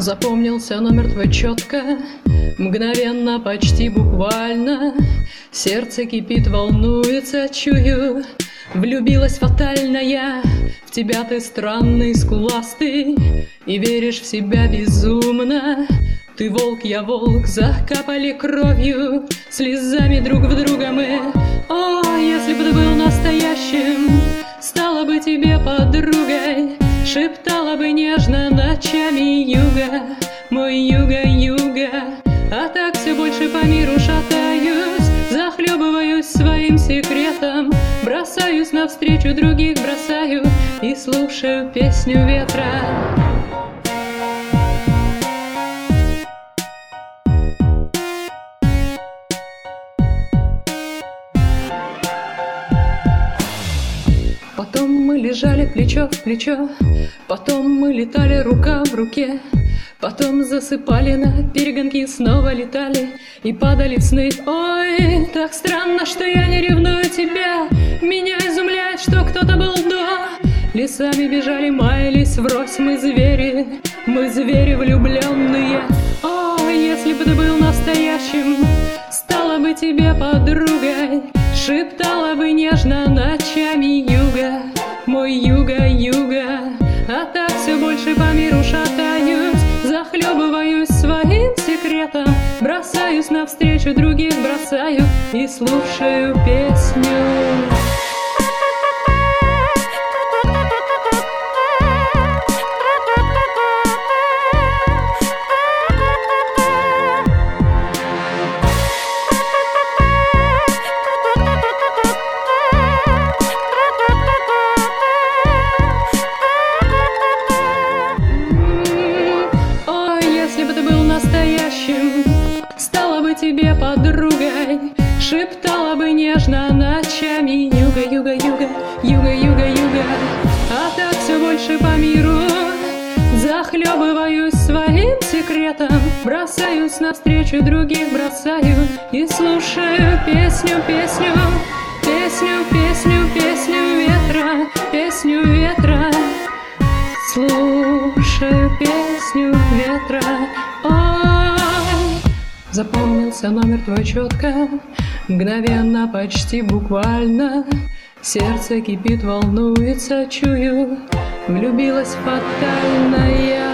Запомнился номер твой четко, мгновенно, почти буквально. Сердце кипит, волнуется, чую. Влюбилась фатально я в тебя, ты странный, скуластый, и веришь в себя безумно. Ты волк, я волк, закапали кровью, слезами друг в друга мы. О, если бы ты был настоящим, стала бы тебе подругой, шептала бы нежно ночами юга, мой юга, юга. А так все больше по миру шатаюсь, захлебываюсь своим секретом, бросаюсь навстречу других, бросаю и слушаю песню ветра. Потом мы лежали плечо в плечо, потом мы летали рука в руке, потом засыпали на перегонки, снова летали и падали в сны. Ой, так странно, что я не ревную тебя, меня изумляет, что кто-то был до. Лесами бежали, маялись врозь, мы звери влюбленные. О, если бы ты был настоящим, стала бы тебе подругой, шептала бы нежно ночами юга, мой юга, юга. А так все больше по миру шатаюсь, захлебываюсь своим секретом, бросаюсь навстречу других, бросаю и слушаю песню. Стала бы тебе подругой, шептала бы нежно ночами юга, юга, юга, юга, юга, юга. А так все больше по миру захлебываюсь своим секретом, бросаюсь навстречу других, бросаю и слушаю песню, песню, песню, песню, песню ветра, песню ветра. Слушаю песню ветра. Запомнился номер твой четко, мгновенно, почти буквально. Сердце кипит, волнуется, чую. Влюбилась фатально я.